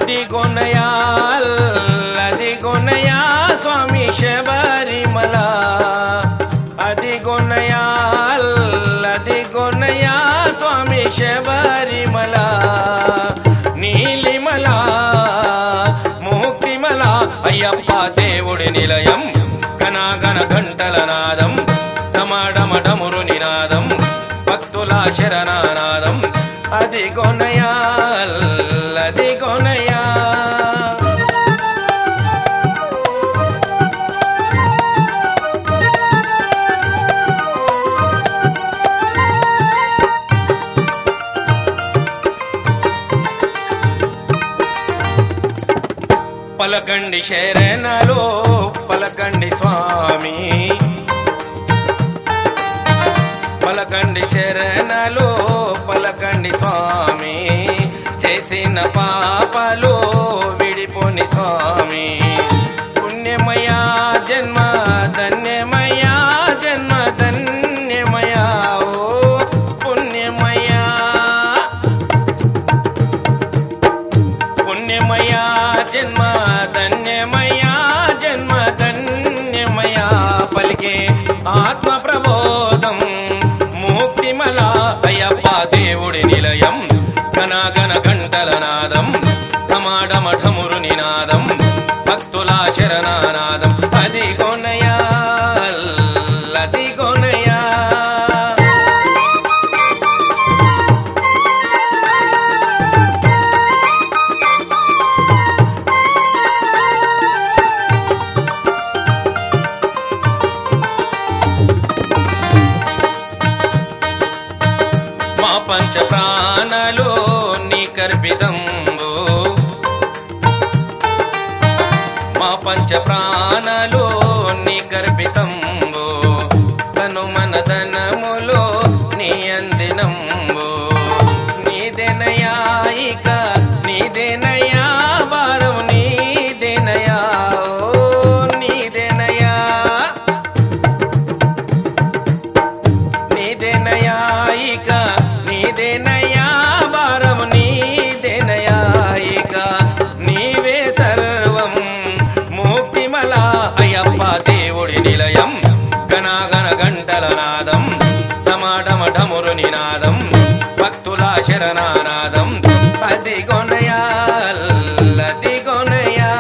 అదిగోనయా అదిగోనయా స్వామి శబరిమల అదిగోనయా అదిగోనయా స్వామి శబరిమల నీలిమల ముక్తిమల అయ్యప్ప దేవుడి నిలయం గణగణ గంటల నాదం డమడమడమురు నినాదం భక్తుల శరణానాదం అదిగోనయా అదిగోనయా పలకండి శరణలో పలకండి స్వామి పలకండి శరణలో పలకండి స్వామి చేసిన పాపలు విడిపోని స్వామి పుణ్యమయా జన్మ ధన్యమయా జన్మ ధన్యమయా ఓ పుణ్యమయా పుణ్యమయా జన్మ ధన్యమయా జన్మ ధన్యమయా పలికే ఆత్మ ప్రబోధం ముక్తిమల అయ్యప్ప దేవుడి నిలయం గణగణ గంటల నాదం ఢమఢమఢమురు నినాదం భక్తుల శరణానాదం అదిగోనయా అదిగోనయా మా పంచ ప్రాణాలు నీ కర్పితంబు మా పంచ ప్రాణాలు నీ కర్పితంబు తను మన ధనములో నీ అందినంబు నీదేనయా ఇక నీదేనయా భారం నీదేనయా ఓ నీదేనయా నీదేనయా ఇక నీదేనయా భారం నీదేనయా ఇక నీవే సర్వం ముక్తిమల అయ్యప్ప దేవుడి నిలయం గణగణ గంటల నాదం డమడమఢమురు నినాదం భక్తుల శరణానాదం అదిగోనయా అదిగోనయా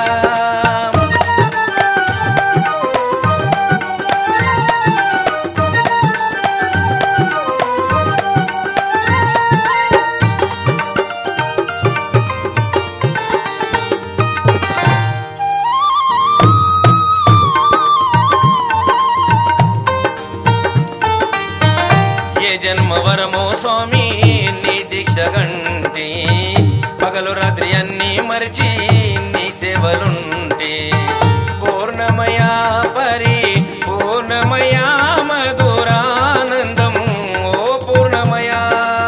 ఏ జన్మ వరమో స్వామి నీ దీక్ష గంటి పగలు రాత్రి అన్ని మరిచి నీ సేవలుంటి పూర్ణమయా పరి పూర్ణమయా మధురానందం ఓ పూర్ణమయా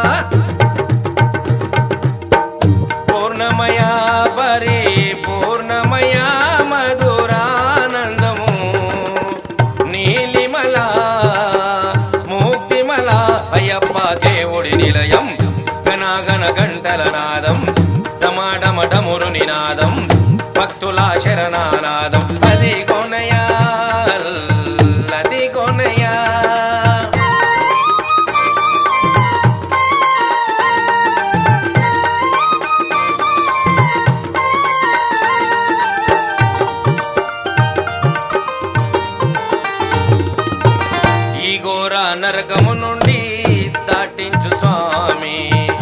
పూర్ణమయా పరి పూర్ణమయా మధురానందము నీలిమల ముక్తిమల అయ్యప్ప దేవుడి నిలయం గణగణ గంటల నాదం డమడమఢమురు నినాదం భక్తుల శరణానాదం అదిగోనయా అదిగోనయా ఈ ఘోర నరకము నుండి దాటించు స్వామి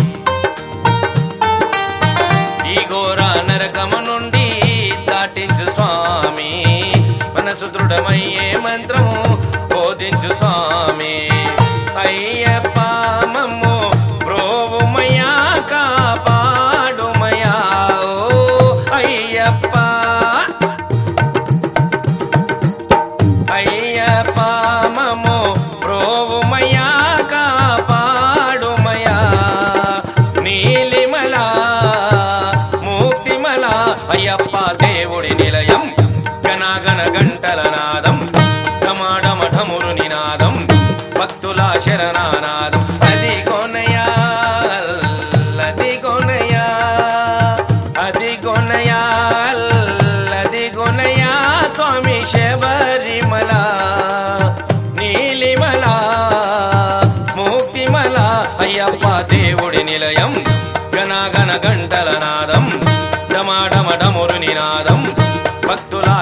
ఈ ఘోర నరకము నుండి దాటించు స్వామి మనసు దృఢమయ్యే మంత్రము బోధించు స్వామి అయ్యప్ప మమ్ము ప్రోవుమయా కాపాడుమయా ఓ అయ్యప్ప అయ్యప్ప మమ్ము ప్రోవుమయా కాపాడుమయా నీలిమల ముక్తిమల అయ్యప్ప దేవుడి నిలయం గణగణ గంటల నాదం డమడమఢమురు నినాదం భక్తుల శరణానాదం అదిగోనయా అదిగోనయా అదిగోనయా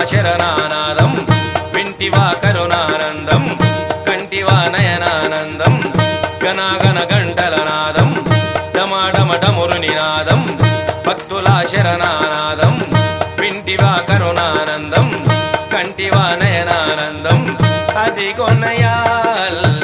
శరణానాదం వింటివా కరుణానందం కంటివా నయనానందం గణగణ గంటల నాదం డమాడమ డమురు నినాదం భక్తుల శరణానాదం వింటివా కరుణానందం కంటివా నయనానందం అదిగొనయాల్